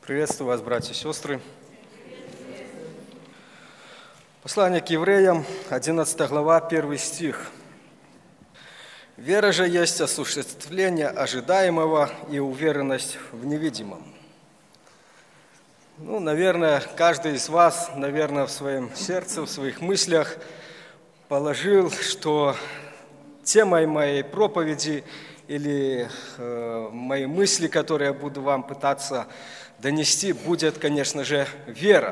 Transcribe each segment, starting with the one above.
Приветствую вас, братья и сестры. Послание к евреям, 11 глава, 1 стих. «Вера же есть осуществление ожидаемого и уверенность в невидимом». Наверное, каждый из вас, в своем сердце, в своих мыслях положил, что темой моей проповеди или мои мысли, которые я буду вам пытаться донести, будет, конечно же, вера.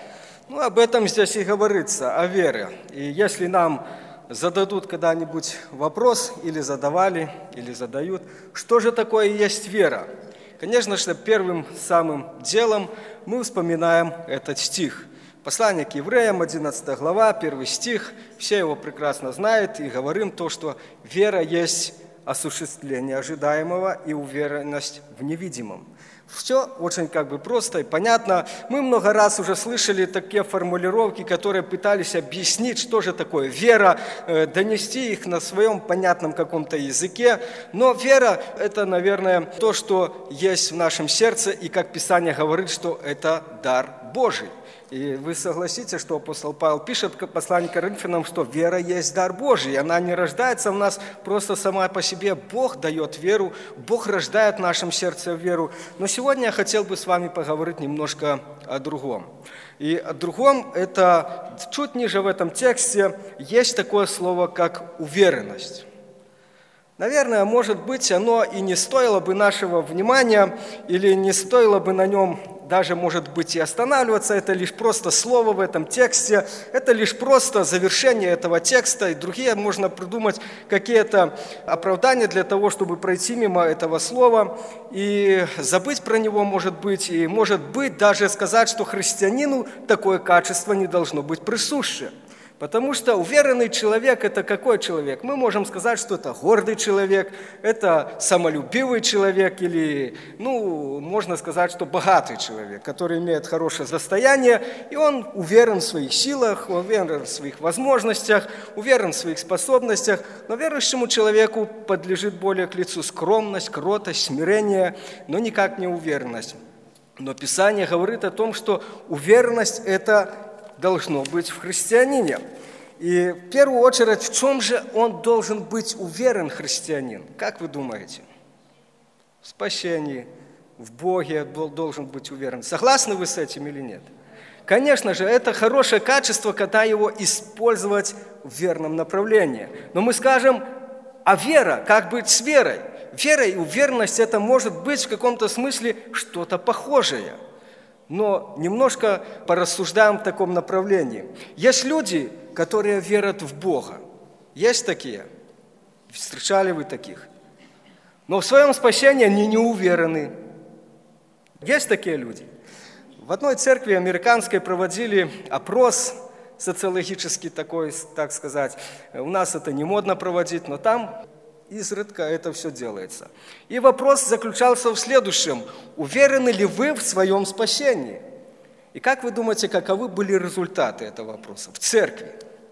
Об этом здесь и говорится, о вере. И если нам зададут когда-нибудь вопрос, или задавали, или задают, что же такое есть вера? Конечно же, первым самым делом мы вспоминаем этот стих. Послание к евреям, 11 глава, 1 стих, все его прекрасно знают, и говорим то, что вера есть осуществление ожидаемого и уверенность в невидимом. Все очень просто и понятно. Мы много раз уже слышали такие формулировки, которые пытались объяснить, что же такое вера, донести их на своем понятном каком-то языке. Но вера – это, наверное, то, что есть в нашем сердце, и как Писание говорит, что это дар Божий. И вы согласитесь, что апостол Павел пишет в послании к Коринфянам, что вера есть дар Божий. Она не рождается в нас просто сама по себе. Бог дает веру, Бог рождает в нашем сердце веру. Но сегодня я хотел бы с вами поговорить немножко о другом. И о другом, это чуть ниже в этом тексте, есть такое слово, как уверенность. Наверное, может быть, оно и не стоило бы нашего внимания, или не стоило бы на нем даже, может быть, и останавливаться. Это лишь просто слово в этом тексте, это лишь просто завершение этого текста, и другие можно придумать какие-то оправдания для того, чтобы пройти мимо этого слова и забыть про него, может быть, и, может быть, даже сказать, что христианину такое качество не должно быть присуще. Потому что уверенный человек – это какой человек? Мы можем сказать, что это гордый человек, это самолюбивый человек или, можно сказать, что богатый человек, который имеет хорошее состояние, и он уверен в своих силах, уверен в своих возможностях, уверен в своих способностях. Но верующему человеку подлежит более к лицу скромность, кротость, смирение, но никак не уверенность. Но Писание говорит о том, что уверенность – это должно быть в христианине. И в первую очередь, в чем же он должен быть уверен, христианин? Как вы думаете? В спасении, в Боге должен быть уверен. Согласны вы с этим или нет? Конечно же, это хорошее качество, когда его использовать в верном направлении. Но мы скажем, а вера, как быть с верой? Вера и уверенность – это может быть в каком-то смысле что-то похожее. Но немножко порассуждаем в таком направлении. Есть люди, которые верят в Бога. Есть такие? Встречали вы таких? Но в своем спасении они не уверены. Есть такие люди? В одной церкви американской проводили опрос социологический такой, так сказать. У нас это не модно проводить, но там изредка это все делается. И вопрос заключался в следующем. Уверены ли вы в своем спасении? И как вы думаете, каковы были результаты этого вопроса в церкви?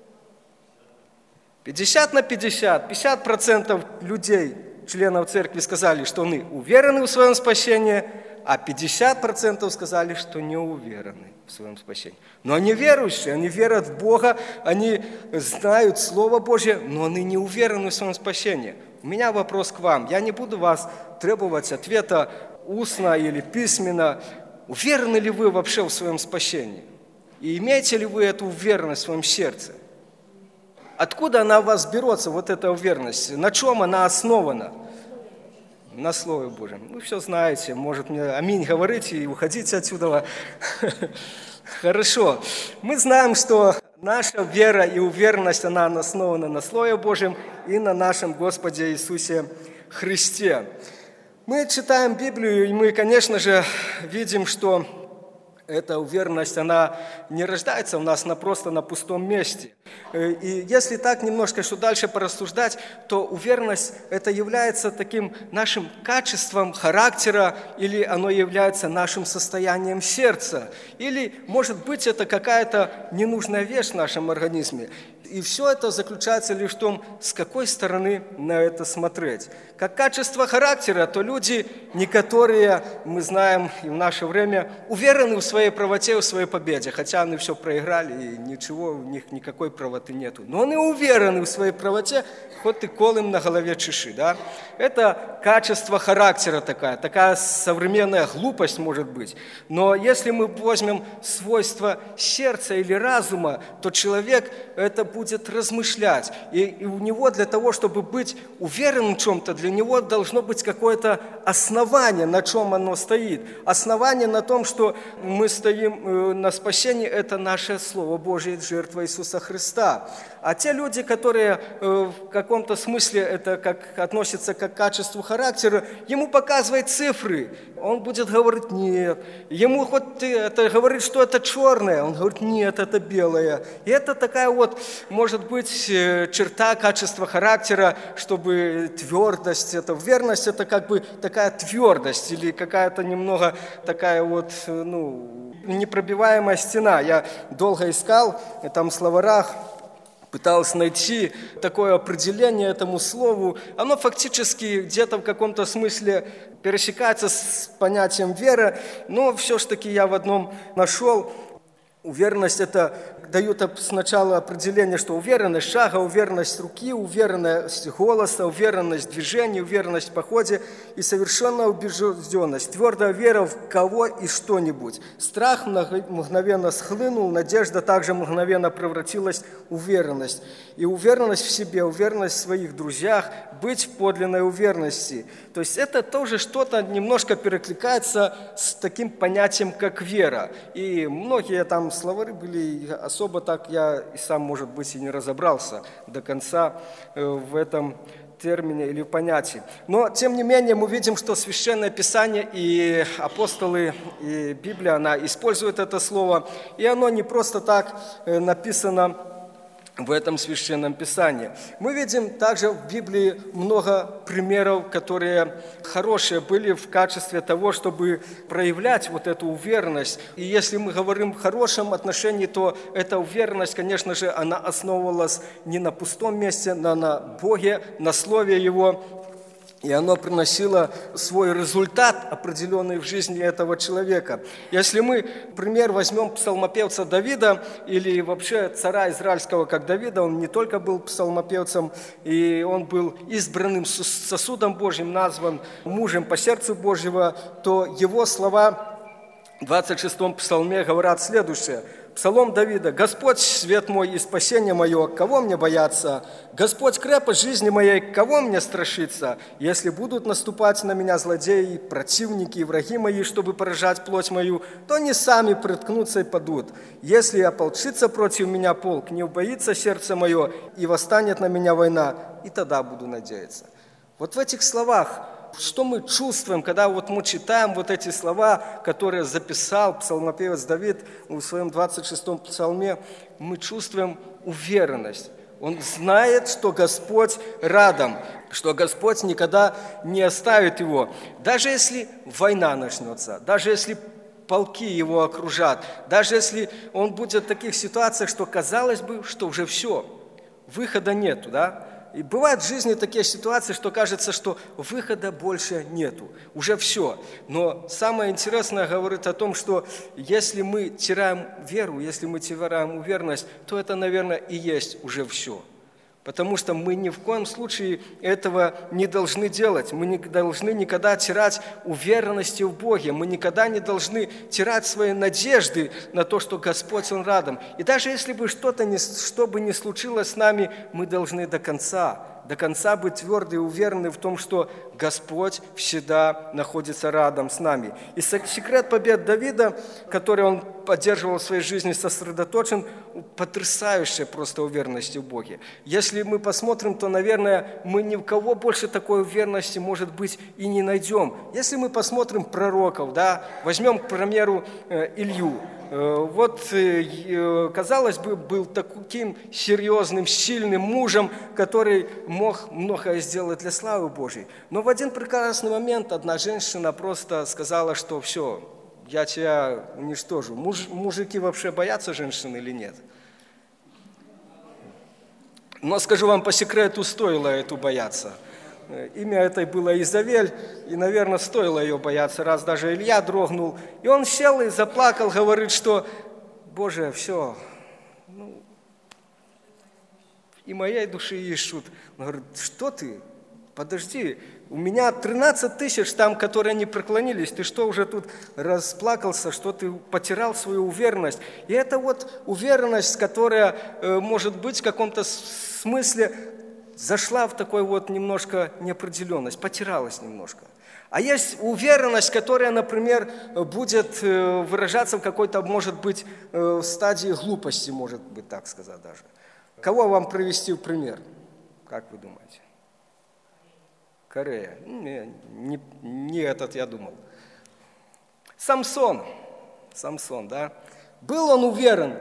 50 на 50. 50% людей, членов церкви, сказали, что они уверены в своем спасении, а 50% сказали, что не уверены в своем спасении. Но они верующие, они верят в Бога, они знают Слово Божье, но они не уверены в своем спасении. У меня вопрос к вам. Я не буду вас требовать ответа устно или письменно. Уверены ли вы вообще в своем спасении? И имеете ли вы эту уверенность в своем сердце? Откуда она у вас берется, вот эта уверенность? На чем она основана? На Слове Божьем. Вы все знаете, может мне аминь говорить и уходите отсюда. Хорошо. Мы знаем, что наша вера и уверенность, она основана на Слове Божьем и на нашем Господе Иисусе Христе. Мы читаем Библию, и мы, конечно же, видим, что эта уверенность, она не рождается у нас просто на пустом месте. И если так немножко что дальше порассуждать, то уверенность это является таким нашим качеством характера, или оно является нашим состоянием сердца, или, может быть, это какая-то ненужная вещь в нашем организме. И все это заключается лишь в том, с какой стороны на это смотреть. Как качество характера, то люди, некоторые, мы знаем и в наше время, уверены в своей правоте, в своей победе, хотя они все проиграли, и ничего, у них никакой правоты нету. Но они уверены в своей правоте, хоть и кол им на голове чеши. Да? Это качество характера такая современная глупость может быть. Но если мы возьмем свойства сердца или разума, то человек это будет размышлять. И у него для того, чтобы быть уверенным в чем-то, для него должно быть какое-то основание, на чем оно стоит. Основание на том, что мы стоим на спасении, это наше Слово Божие, жертва Иисуса Христа. А те люди, которые в каком-то смысле это относятся к качеству характера, ему показывают цифры. Он будет говорить «нет». Ему хоть это говорит, что это черное, он говорит «нет, это белое». И это такая вот, может быть, черта качества характера, чтобы твердость, верность, это как бы такая твердость или какая-то немного такая вот, непробиваемая стена. Я долго искал там в словарях, пытался найти такое определение этому слову. Оно фактически где-то в каком-то смысле пересекается с понятием веры, но все-таки я в одном нашел. Уверенность – это дают сначала определение, что уверенность шага, уверенность руки, уверенность голоса, уверенность в движении, уверенность в походе и совершенная убежденность, твердая вера в кого и что-нибудь. Страх мгновенно схлынул, надежда также мгновенно превратилась в уверенность. И уверенность в себе, уверенность в своих друзьях, быть в подлинной уверенности. То есть это тоже что-то немножко перекликается с таким понятием, как вера. И многие там словари были особо так, я и сам, может быть, и не разобрался до конца в этом термине или понятии. Но, тем не менее, мы видим, что Священное Писание и апостолы, и Библия, она использует это слово, и оно не просто так написано в этом Священном Писании. Мы видим также в Библии много примеров, которые хорошие были в качестве того, чтобы проявлять вот эту уверенность. И если мы говорим в хорошем отношении, то эта уверенность, конечно же, она основывалась не на пустом месте, но на Боге, на Слове Его. И оно приносило свой результат определенный в жизни этого человека. Если мы, например, возьмем псалмопевца Давида или вообще царя израильского, как Давида, он не только был псалмопевцем, и он был избранным сосудом Божьим, назван мужем по сердцу Божьего, то его слова в 26-м псалме говорят следующее. Псалом Давида. «Господь, свет мой и спасение мое, кого мне бояться? Господь, крепость жизни моей, кого мне страшиться? Если будут наступать на меня злодеи, противники и враги мои, чтобы поражать плоть мою, то они сами приткнутся и падут. Если ополчится против меня полк, не убоится сердце мое, и восстанет на меня война, и тогда буду надеяться». Вот в этих словах что мы чувствуем, когда вот мы читаем вот эти слова, которые записал псалмопевец Давид в своем 26-м псалме, мы чувствуем уверенность. Он знает, что Господь рядом, что Господь никогда не оставит его. Даже если война начнется, даже если полки его окружат, даже если он будет в таких ситуациях, что казалось бы, что уже все, выхода нету, да? И бывают в жизни такие ситуации, что кажется, что выхода больше нету, уже все. Но самое интересное говорит о том, что если мы теряем веру, если мы теряем уверенность, то это, наверное, и есть уже все. Потому что мы ни в коем случае этого не должны делать. Мы не должны никогда терять уверенности в Боге. Мы никогда не должны терять свои надежды на то, что Господь, Он рядом. И даже если бы что бы ни случилось с нами, мы должны до конца быть тверды и уверены в том, что Господь всегда находится рядом с нами. И секрет побед Давида, который он поддерживал в своей жизни, сосредоточен в потрясающей просто уверенности в Боге. Если мы посмотрим, то, наверное, мы ни в кого больше такой уверенности, может быть, и не найдем. Если мы посмотрим пророков, да, возьмем, к примеру, Илью. Вот, казалось бы, был таким серьезным, сильным мужем, который мог многое сделать для славы Божьей. Но в один прекрасный момент одна женщина просто сказала, что все, я тебя уничтожу. Мужики вообще боятся женщин или нет? Но скажу вам по секрету, стоило эту бояться. Имя этой было Изавель, и, наверное, стоило ее бояться, раз даже Илья дрогнул. И он сел и заплакал, говорит, что, Боже, все, и моей души ищут. Он говорит, что ты? Подожди, у меня 13 тысяч там, которые не преклонились. Ты что, уже тут расплакался, что ты потерял свою уверенность? И это вот уверенность, которая, может быть, в каком-то смысле зашла в такой вот немножко неопределенность, потерялась немножко. А есть уверенность, которая, например, будет выражаться в какой-то, может быть, стадии глупости, может быть, так сказать даже. Кого вам привести в пример? Как вы думаете? Корея. Не этот я думал. Самсон, да? Был он уверен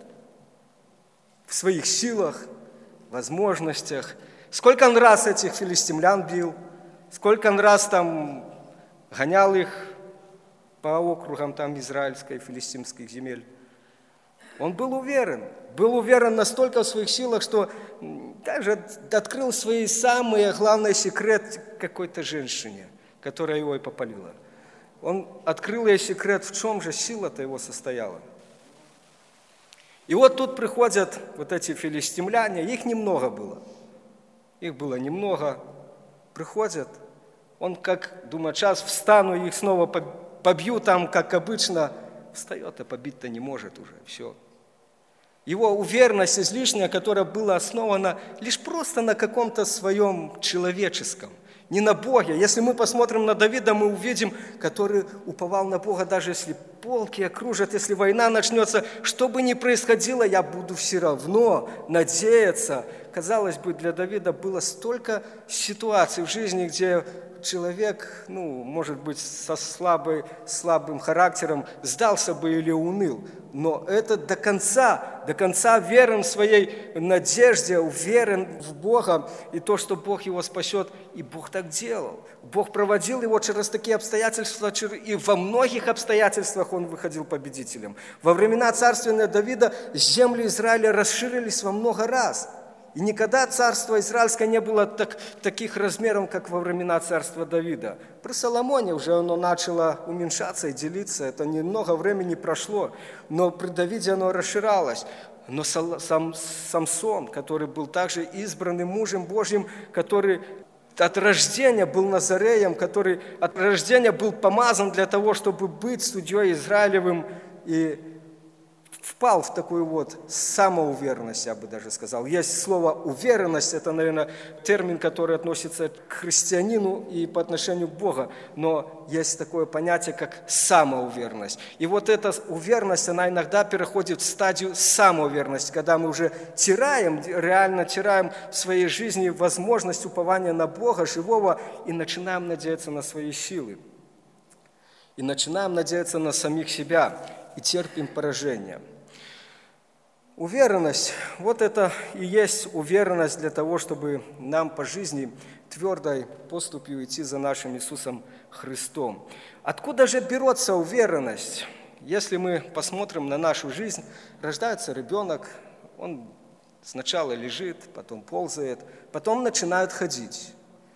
в своих силах, возможностях. Сколько он раз этих филистимлян бил, сколько он раз там гонял их по округам там израильской, филистимских земель. Он был уверен настолько в своих силах, что даже открыл свои самые главные секреты какой-то женщине, которая его и попалила. Он открыл ей секрет, в чем же сила-то его состояла. И вот тут приходят вот эти филистимляне, их немного было. Их было немного. Приходят, он как думает, сейчас встану, их снова побью там, как обычно. Встает, а побить-то не может уже, все. Его уверенность излишняя, которая была основана лишь просто на каком-то своем человеческом, не на Боге. Если мы посмотрим на Давида, мы увидим, который уповал на Бога, даже если полки окружат, если война начнется, что бы ни происходило, я буду все равно надеяться. Казалось бы, для Давида было столько ситуаций в жизни, где человек, может быть, со слабым характером сдался бы или уныл. Но это до конца верен в своей надежде, уверен в Бога и то, что Бог его спасет. И Бог так делал. Бог проводил его через такие обстоятельства, и во многих обстоятельствах он выходил победителем. Во времена царствования Давида земли Израиля расширились во много раз. И никогда царство израильское не было таких размеров, как во времена царства Давида. При Соломоне уже оно начало уменьшаться и делиться, это немного времени прошло, но при Давиде оно расширялось. Но Самсон, который был также избранным мужем Божьим, который от рождения был Назареем, который от рождения был помазан для того, чтобы быть судьей Израилевым, и впал в такую вот самоуверенность, я бы даже сказал. Есть слово «уверенность», это, наверное, термин, который относится к христианину и по отношению к Богу, но есть такое понятие, как самоуверенность. И вот эта уверенность, она иногда переходит в стадию самоуверенности, когда мы уже реально теряем в своей жизни возможность упования на Бога живого и начинаем надеяться на свои силы. И начинаем надеяться на самих себя и терпим поражение. Уверенность, вот это и есть уверенность для того, чтобы нам по жизни твердой поступью идти за нашим Иисусом Христом. Откуда же берется уверенность? Если мы посмотрим на нашу жизнь, рождается ребенок, он сначала лежит, потом ползает, потом начинает ходить.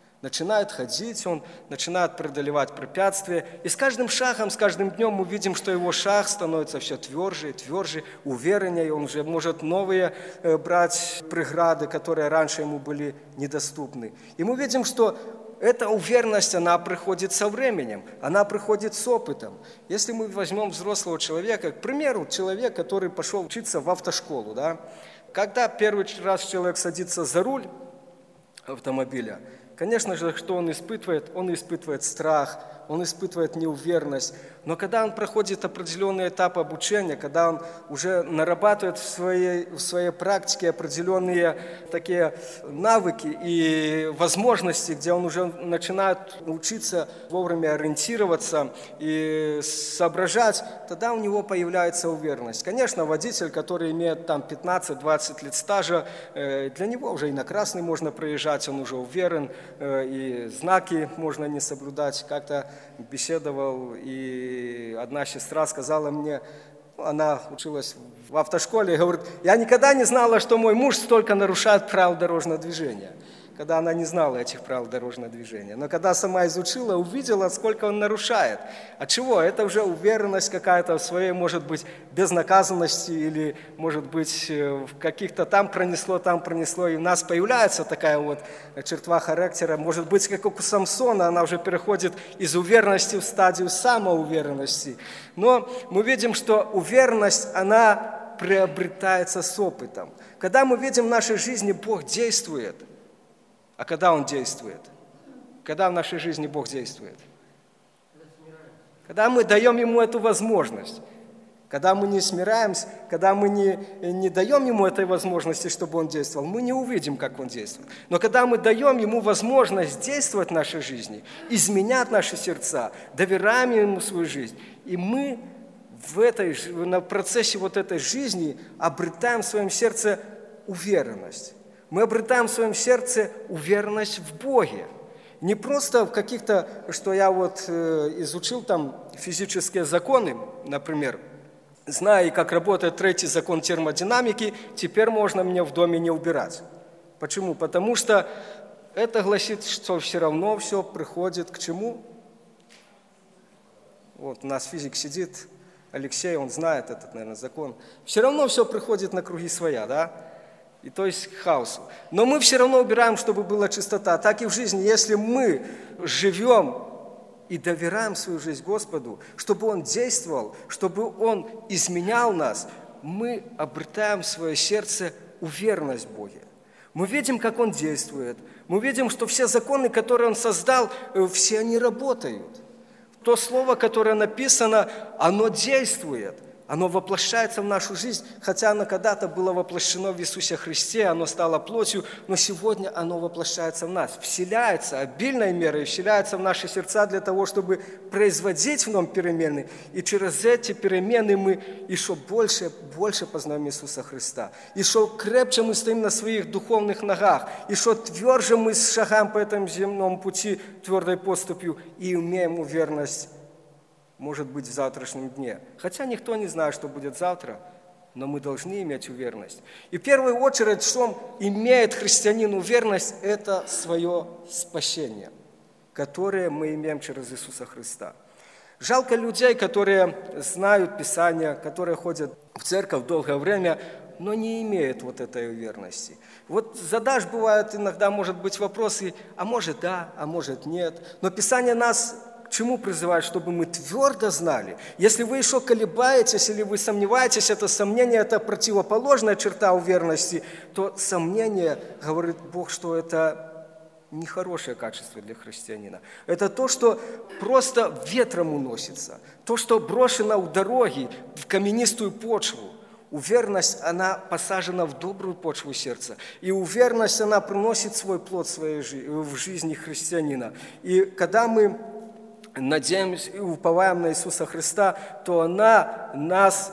Он начинает преодолевать препятствия. И с каждым шагом, с каждым днем мы видим, что его шаг становится все тверже и тверже, увереннее. Он уже может новые брать преграды, которые раньше ему были недоступны. И мы видим, что эта уверенность, она приходит со временем, она приходит с опытом. Если мы возьмем взрослого человека, к примеру, человек, который пошел учиться в автошколу, да, когда первый раз человек садится за руль автомобиля, конечно же, что он испытывает? Он испытывает страх, он испытывает неуверенность. Но когда он проходит определенный этап обучения, когда он уже нарабатывает в своей практике определенные такие навыки и возможности, где он уже начинает учиться вовремя ориентироваться и соображать, тогда у него появляется уверенность. Конечно, водитель, который имеет там 15-20 лет стажа, для него уже и на красный можно проезжать, он уже уверен, и знаки можно не соблюдать. Как-то беседовал, и одна сестра сказала мне, она училась в автошколе и говорит: я никогда не знала, что мой муж столько нарушает правил дорожного движения. Когда она не знала этих правил дорожного движения. Но когда сама изучила, увидела, сколько он нарушает. От чего? Это уже уверенность какая-то в своей, может быть, безнаказанности или, может быть, в каких-то там пронесло, и у нас появляется такая вот черта характера. Может быть, как у Самсона, она уже переходит из уверенности в стадию самоуверенности. Но мы видим, что уверенность, она приобретается с опытом. Когда мы видим в нашей жизни, Бог действует. А когда Он действует? Когда в нашей жизни Бог действует? Когда мы даем Ему эту возможность. Когда мы не смираемся, когда мы не даем Ему этой возможности, чтобы Он действовал, мы не увидим, как Он действует. Но когда мы даем Ему возможность действовать в нашей жизни, изменять наши сердца, доверяем Ему свою жизнь, и мы на процессе вот этой жизни обретаем в своем сердце уверенность. Мы обретаем в своем сердце уверенность в Боге. Не просто в каких-то, что я вот изучил там физические законы, например, зная, как работает третий закон термодинамики, теперь можно мне в доме не убирать. Почему? Потому что это гласит, что все равно все приходит к чему? Вот у нас физик сидит, Алексей, он знает этот, наверное, закон. Все равно все приходит на круги своя, да? И то есть к хаосу. Но мы все равно убираем, чтобы была чистота. Так и в жизни, если мы живем и доверяем свою жизнь Господу, чтобы Он действовал, чтобы Он изменял нас, мы обретаем в свое сердце уверенность в Боге. Мы видим, как Он действует. Мы видим, что все законы, которые Он создал, все они работают. То слово, которое написано, оно действует. Оно воплощается в нашу жизнь, хотя оно когда-то было воплощено в Иисусе Христе, оно стало плотью, но сегодня оно воплощается в нас, вселяется обильной мерой, вселяется в наши сердца для того, чтобы производить в нем перемены. И через эти перемены мы еще больше познаем Иисуса Христа. Еще крепче мы стоим на своих духовных ногах, еще тверже мы шагаем по этому земному пути твердой поступью и имеем уверенность, может быть, в завтрашнем дне. Хотя никто не знает, что будет завтра, но мы должны иметь уверенность. И в первую очередь, что имеет христианин уверенность, это свое спасение, которое мы имеем через Иисуса Христа. Жалко людей, которые знают Писание, которые ходят в церковь долгое время, но не имеют вот этой уверенности. Вот задашь, бывают иногда, может быть, вопросы, а может да, а может нет. Но Писание нас к чему призывает? Чтобы мы твердо знали. Если вы еще колебаетесь или вы сомневаетесь, это сомнение, это противоположная черта уверенности, то сомнение, говорит Бог, что это нехорошее качество для христианина. Это то, что просто ветром уносится, то, что брошено у дороги, в каменистую почву. Уверенность, она посажена в добрую почву сердца. И уверенность, она приносит свой плод в жизни христианина. И когда мы надеемся и уповаем на Иисуса Христа, то она нас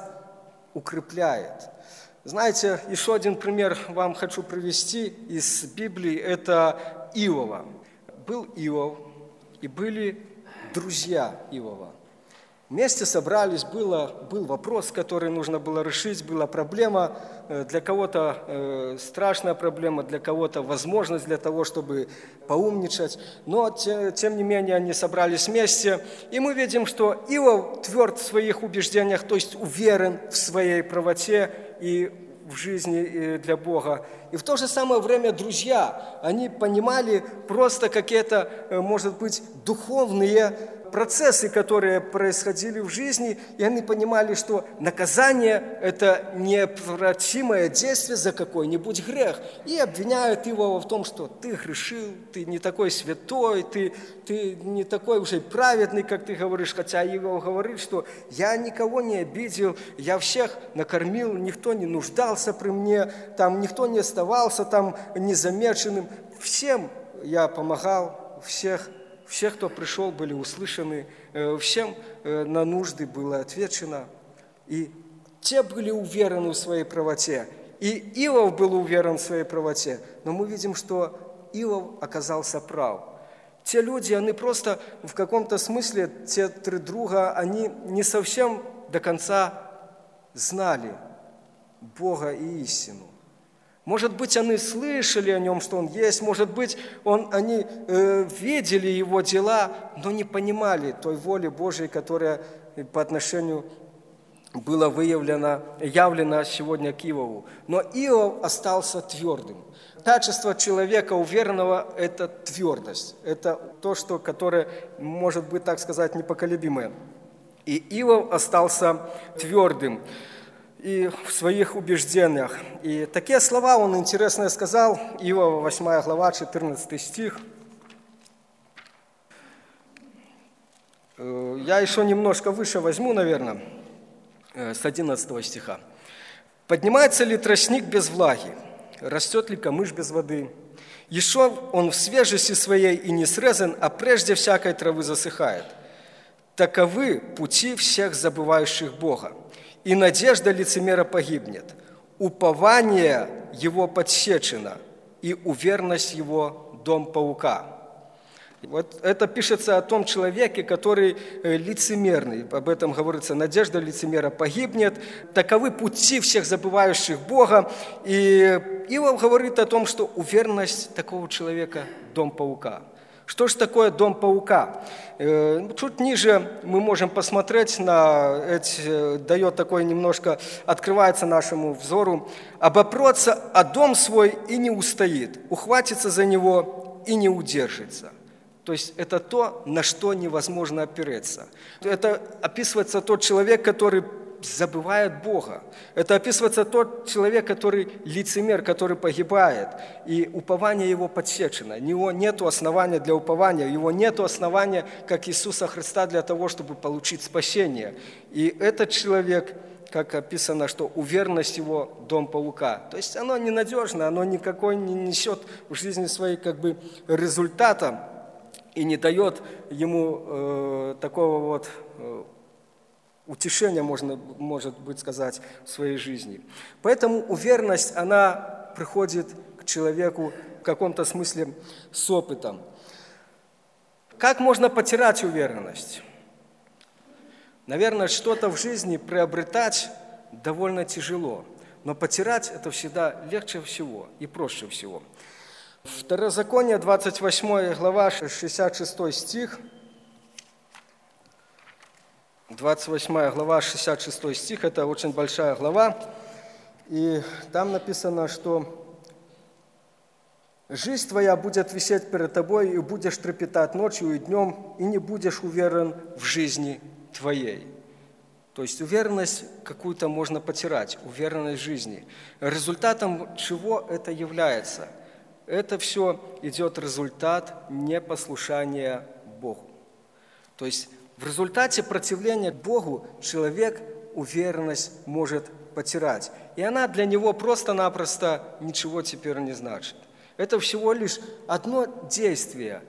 укрепляет. Знаете, еще один пример вам хочу привести из Библии, это Иова. Был Иов, и были друзья Иова. Вместе собрались, был вопрос, который нужно было решить, была проблема, для кого-то страшная проблема, для кого-то возможность для того, чтобы поумничать. Но, тем не менее, они собрались вместе, и мы видим, что Иов тверд в своих убеждениях, то есть уверен в своей правоте и в жизни для Бога. И в то же самое время друзья, они понимали просто какие-то, может быть, духовные процессы, которые происходили в жизни, и они понимали, что наказание – это неотвратимое действие за какой-нибудь грех. И обвиняют его в том, что ты грешил, ты не такой святой, ты не такой уже праведный, как ты говоришь. Хотя Иов говорит, что я никого не обидел, я всех накормил, никто не нуждался при мне, там никто не оставался там незамеченным. Всем я помогал, всех, кто пришел, были услышаны, всем на нужды было отвечено. И те были уверены в своей правоте. И Иов был уверен в своей правоте. Но мы видим, что Иов оказался прав. Те люди, они просто в каком-то смысле, те три друга, они не совсем до конца знали Бога и истину. Может быть, они слышали о Нем, что Он есть, может быть, они видели Его дела, но не понимали той воли Божией, которая по отношению была явлена сегодня к Иову. Но Иов остался твердым. Качество человека уверенного – это твердость. Это то, которое может быть, так сказать, непоколебимое. И Иов остался твердым и в своих убеждениях. И такие слова он интересно сказал, Иова, 8 глава, 14 стих. Я еще немножко выше возьму, наверное, с 11 стиха. «Поднимается ли тростник без влаги? Растет ли камыш без воды? Еще он в свежести своей и не срезан, а прежде всякой травы засыхает. Таковы пути всех забывающих Бога. И надежда лицемера погибнет. Упование его подсечено, и уверенность его дом паука». Вот это пишется о том человеке, который лицемерный. Об этом говорится: надежда лицемера погибнет. Таковы пути всех забывающих Бога. И Иов говорит о том, что уверенность такого человека – дом паука. Что же такое дом паука? Чуть ниже мы можем посмотреть на дает такой немножко, открывается нашему взору. «Обопрется о дом свой и не устоит, ухватится за него и не удержится». То есть это то, на что невозможно опереться. Это описывается тот человек, который забывает Бога. Это описывается тот человек, который лицемер, который погибает. И упование его подсечено. У него нет основания для упования. У него нет основания, как Иисуса Христа, для того, чтобы получить спасение. И этот человек, как описано, что уверенность его дом паука. То есть оно ненадежно, оно никакой не несет в жизни своей результата. И не дает ему такого вот утешения, может быть сказать, в своей жизни. Поэтому уверенность, она приходит к человеку в каком-то смысле с опытом. Как можно потерять уверенность? Наверное, что-то в жизни приобретать довольно тяжело, но потерять это всегда легче всего и проще всего. Второзаконие, 28 глава, 66 стих. 28 глава, 66 стих, это очень большая глава. И там написано, что «Жизнь твоя будет висеть перед тобой, и будешь трепетать ночью и днем, и не будешь уверен в жизни твоей». То есть уверенность какую-то можно потерять, уверенность в жизни. Результатом чего это является? Это все идет результат непослушания Богу. То есть в результате противления Богу человек уверенность может потерять. И она для него просто-напросто ничего теперь не значит. Это всего лишь одно действие.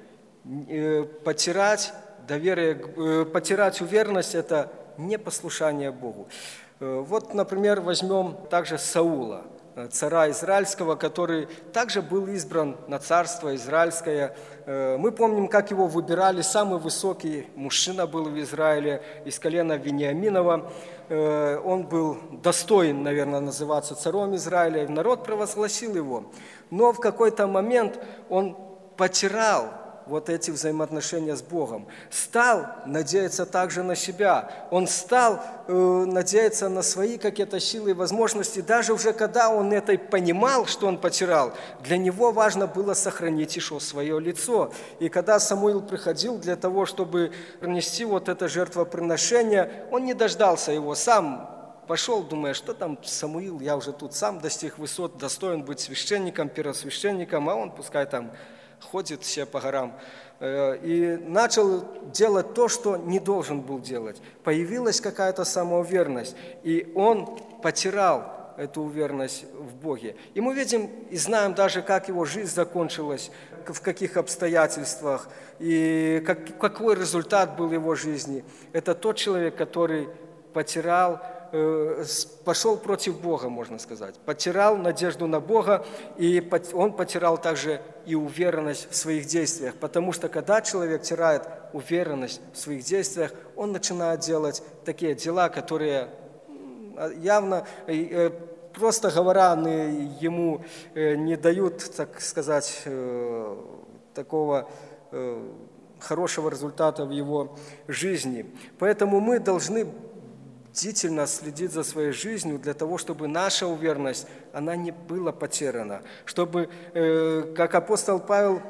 Потерять доверие, потерять уверенность – это непослушание Богу. Вот, например, возьмем также Саула, царя израильского, который также был избран на царство израильское. Мы помним, как его выбирали. Самый высокий мужчина был в Израиле из колена Вениаминова. Он был достоин, наверное, называться царем Израиля. Народ провозгласил его. Но в какой-то момент он потерял вот эти взаимоотношения с Богом. Стал надеяться также на себя. Он стал надеяться на свои какие-то силы и возможности. Даже уже когда он это понимал, что он потерял, для него важно было сохранить еще свое лицо. И когда Самуил приходил для того, чтобы принести вот это жертвоприношение, он не дождался его, сам пошел, думая, что там Самуил, я уже тут сам достиг высот, достоин быть священником, первосвященником, а он пускай там ходит все по горам, и начал делать то, что не должен был делать. Появилась какая-то самоуверенность, и он потерял эту уверенность в Боге. И мы видим и знаем даже, как его жизнь закончилась, в каких обстоятельствах, и какой результат был его жизни. Это тот человек, который потерял, пошел против Бога, можно сказать. Потерял надежду на Бога, и он потерял также и уверенность в своих действиях. Потому что когда человек теряет уверенность в своих действиях, он начинает делать такие дела, которые явно просто говоря, ему не дают, так сказать, такого хорошего результата в его жизни. Поэтому мы должны бдительно следить за своей жизнью для того, чтобы наша уверенность, она не была потеряна. Чтобы, как апостол Павел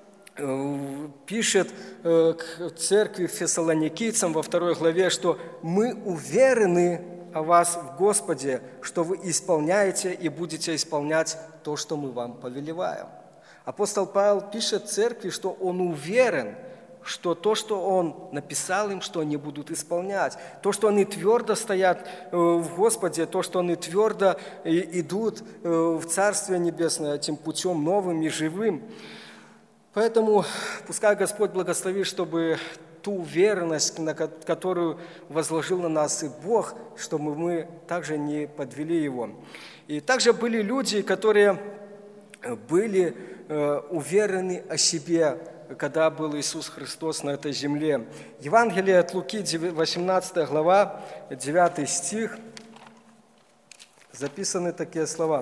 пишет к церкви фессалоникийцам во 2 главе, что мы уверены о вас в Господе, что вы исполняете и будете исполнять то, что мы вам повелеваем. Апостол Павел пишет церкви, что он уверен, что то, что он написал им, что они будут исполнять. То, что они твердо стоят в Господе, то, что они твердо идут в Царствие Небесное этим путем новым и живым. Поэтому пускай Господь благословит, чтобы ту уверенность, на которую возложил на нас и Бог, чтобы мы также не подвели Его. И также были люди, которые были уверены о себе, когда был Иисус Христос на этой земле. Евангелие от Луки, 18 глава, 9 стих, записаны такие слова.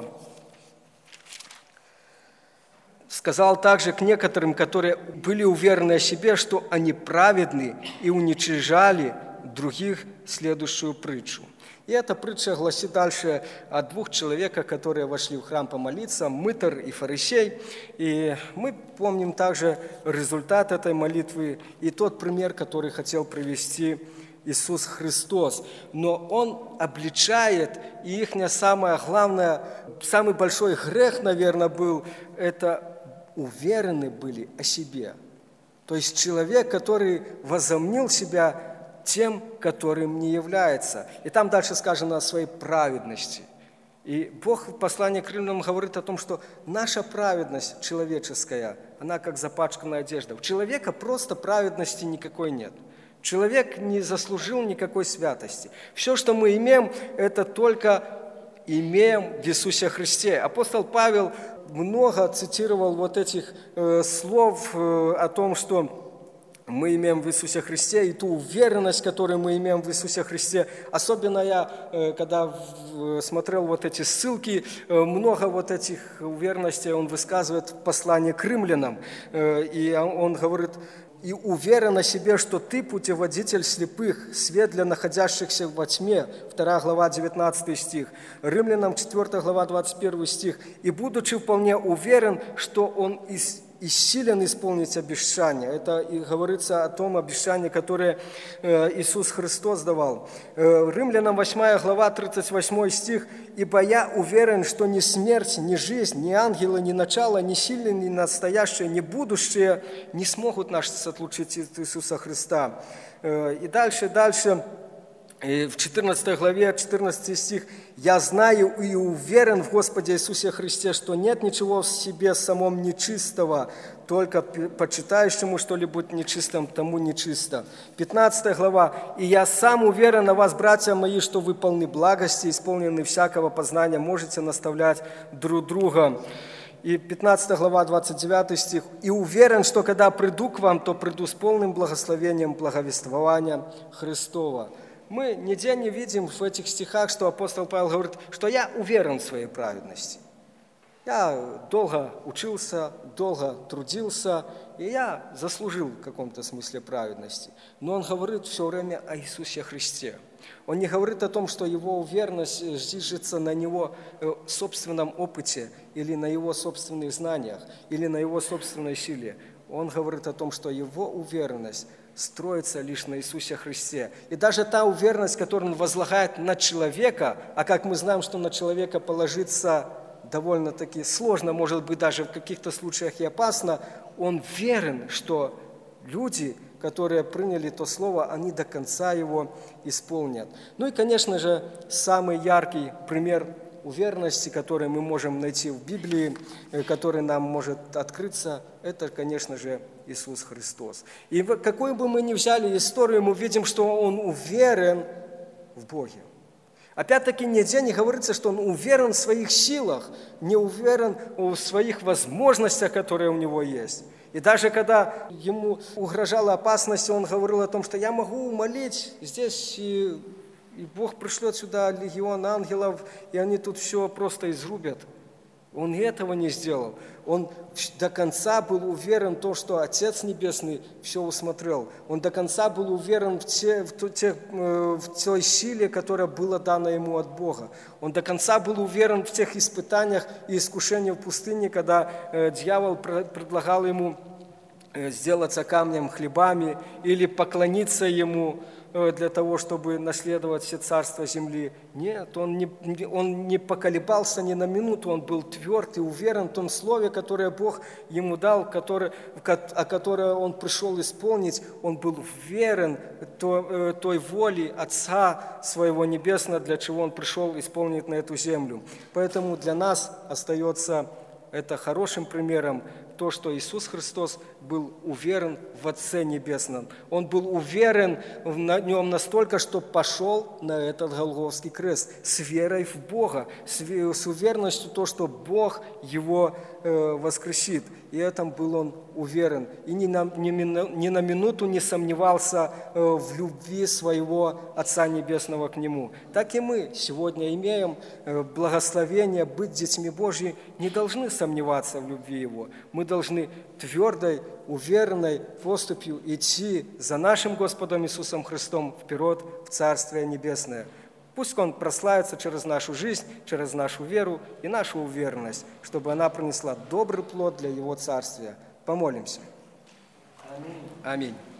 Сказал также к некоторым, которые были уверены о себе, что они праведны, и уничижали других следующую притчу. И эта притча гласит дальше о 2 человеках, которые вошли в храм помолиться, мытарь и фарисей. И мы помним также результат этой молитвы и тот пример, который хотел привести Иисус Христос. Но Он обличает, и их самое главное, самый большой грех, наверное, был, это уверены были о себе. То есть человек, который возомнил себя тем, которым не является. И там дальше сказано о своей праведности. И Бог в послании к Римлянам говорит о том, что наша праведность человеческая, она как запачканная одежда. У человека просто праведности никакой нет. Человек не заслужил никакой святости. Все, что мы имеем, это только имеем в Иисусе Христе. Апостол Павел много цитировал вот этих слов о том, что мы имеем в Иисусе Христе, и ту уверенность, которую мы имеем в Иисусе Христе. Особенно я, когда смотрел вот эти ссылки, много вот этих уверенностей он высказывает в послании к римлянам. И он говорит: «И уверен о себе, что ты путеводитель слепых, свет для находящихся во тьме». 2 глава, 19 стих. Римлянам 4 глава, 21 стих. «И будучи вполне уверен, что он и силен исполнить обещание». Это и говорится о том обещании, которое Иисус Христос давал. Римлянам 8 глава, 38 стих. «Ибо я уверен, что ни смерть, ни жизнь, ни ангелы, ни начало, ни сильное, ни настоящее, ни будущее не смогут нас отлучить от Иисуса Христа». И дальше. И в 14 главе, 14 стих. «Я знаю и уверен в Господе Иисусе Христе, что нет ничего в себе самом нечистого, только почитающему что-либо нечистым, тому нечисто». 15 глава. «И я сам уверен о вас, братья мои, что вы полны благости, исполнены всякого познания, можете наставлять друг друга». И 15 глава, 29 стих. «И уверен, что когда приду к вам, то приду с полным благословением благовествования Христова». Мы нигде не видим в этих стихах, что апостол Павел говорит, что я уверен в своей праведности. Я долго учился, долго трудился, и я заслужил в каком-то смысле праведности. Но он говорит все время о Иисусе Христе. Он не говорит о том, что его уверенность зиждется на его собственном опыте, или на его собственных знаниях, или на его собственной силе. Он говорит о том, что его уверенность строится лишь на Иисусе Христе. И даже та уверенность, которую он возлагает на человека, а как мы знаем, что на человека положиться довольно-таки сложно, может быть, даже в каких-то случаях и опасно, он верен, что люди, которые приняли то слово, они до конца его исполнят. Ну и, конечно же, самый яркий пример уверенности, который мы можем найти в Библии, который нам может открыться, это, конечно же, Иисус Христос. И какую бы мы ни взяли историю, мы видим, что Он уверен в Боге. Опять-таки, нигде не говорится, что Он уверен в своих силах, не уверен в своих возможностях, которые у Него есть. И даже когда ему угрожала опасность, он говорил о том, что я могу молить здесь и и Бог пришлет сюда легион ангелов, и они тут все просто изрубят. Он и этого не сделал. Он до конца был уверен в том, что Отец Небесный все усмотрел. Он до конца был уверен в той силе, которая была дана ему от Бога. Он до конца был уверен в тех испытаниях и искушениях в пустыне, когда дьявол предлагал ему сделаться камнем хлебами или поклониться ему для того, чтобы наследовать все царства земли. Нет, он не поколебался ни на минуту, он был тверд и уверен в том слове, которое Бог ему дал, которое он пришел исполнить. Он был верен той воле Отца Своего Небесного, для чего он пришел исполнить на эту землю. Поэтому для нас остается это хорошим примером то, что Иисус Христос был уверен в Отце Небесном. Он был уверен в Нем настолько, что пошел на этот Голгофский крест с верой в Бога, с уверенностью в то, что Бог его воскресит. И этом был он уверен. И ни на минуту не сомневался в любви своего Отца Небесного к Нему. Так и мы сегодня имеем благословение быть детьми Божьими, не должны сомневаться в любви Его. Мы должны твердой, уверенной поступью идти за нашим Господом Иисусом Христом вперед в Царствие Небесное. Пусть Он прославится через нашу жизнь, через нашу веру и нашу уверенность, чтобы она принесла добрый плод для Его Царствия. Помолимся. Аминь.